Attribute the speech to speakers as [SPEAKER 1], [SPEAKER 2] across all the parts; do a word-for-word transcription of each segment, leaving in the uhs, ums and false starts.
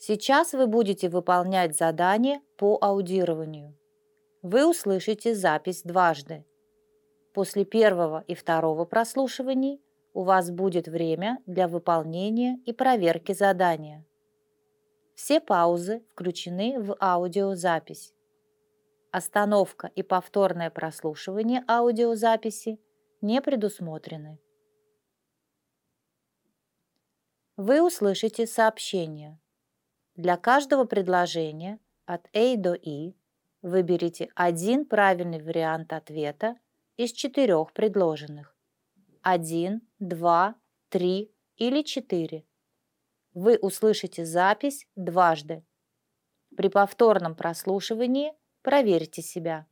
[SPEAKER 1] Сейчас вы будете выполнять задание по аудированию. Вы услышите запись дважды. После первого и второго прослушиваний у вас будет время для выполнения и проверки задания. Все паузы включены в аудиозапись. Остановка и повторное прослушивание аудиозаписи не предусмотрены. Вы услышите сообщение. Для каждого предложения от A до И выберите один правильный вариант ответа из четырех предложенных. Один, два, три или четыре. Вы услышите запись дважды. При повторном прослушивании проверьте себя.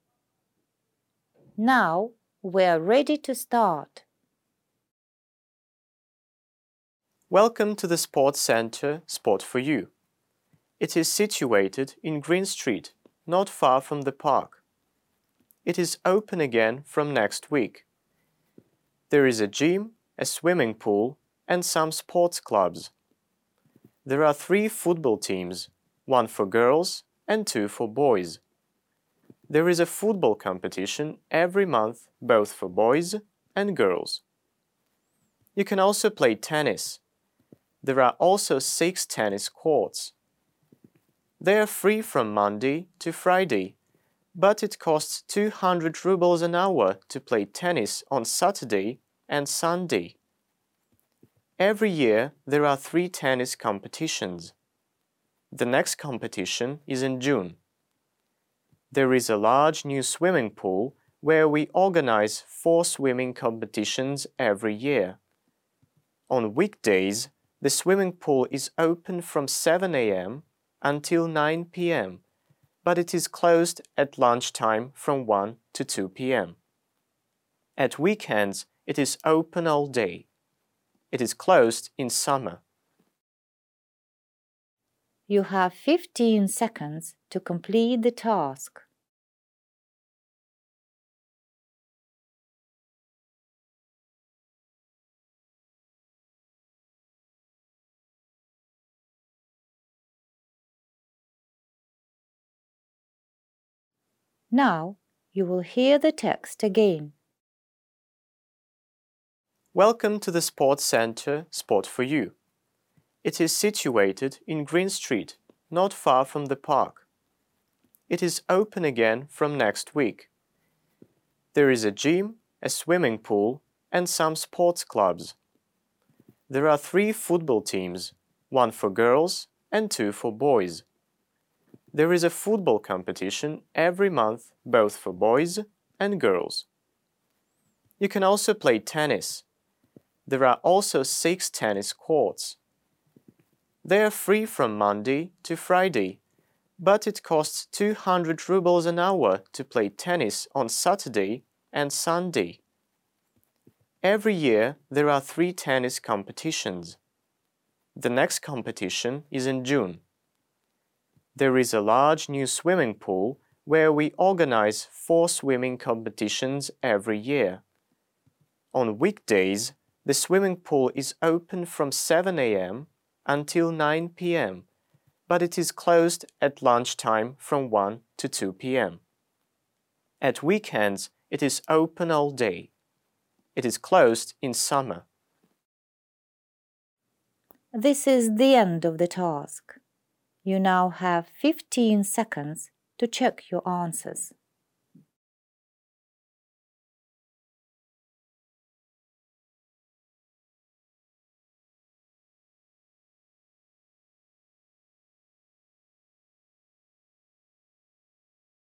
[SPEAKER 1] Now we are ready to start.
[SPEAKER 2] Welcome to the Sports Center Sport for You. It is situated in Green Street, not far from the park. It is open again from next week. There is a gym, a swimming pool, and some sports clubs. There are three football teams, one for girls and two for boys. There is a football competition every month, both for boys and girls. You can also play tennis. There are also six tennis courts. They are free from Monday to Friday, but it costs two hundred rubles an hour to play tennis on Saturday and Sunday. Every year there are three tennis competitions. The next competition is in June. There is a large new swimming pool where we organize four swimming competitions every year. On weekdays, the swimming pool is open from seven A M until nine P M, but it is closed at lunchtime from one to two P M At weekends, it is open all day. It is closed in summer.
[SPEAKER 1] You have fifteen seconds to complete the task. Now you will hear the text again.
[SPEAKER 2] Welcome to the Sports Center Sport for You. It is situated in Green Street, not far from the park. It is open again from next week. There is a gym, a swimming pool, and some sports clubs. There are three football teams, one for girls and two for boys. There is a football competition every month, both for boys and girls. You can also play tennis. There are also six tennis courts. They are free from Monday to Friday, but it costs two hundred rubles an hour to play tennis on Saturday and Sunday. Every year there are three tennis competitions. The next competition is in June. There is a large new swimming pool where we organize four swimming competitions every year. On weekdays, the swimming pool is open from seven A M until nine P M, but it is closed at lunchtime from one to two P M At weekends, it is open all day. It is closed in summer.
[SPEAKER 1] This is the end of the task. You now have fifteen seconds to check your answers.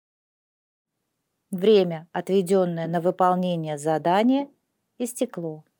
[SPEAKER 1] Время, отведенное на выполнение задания, истекло.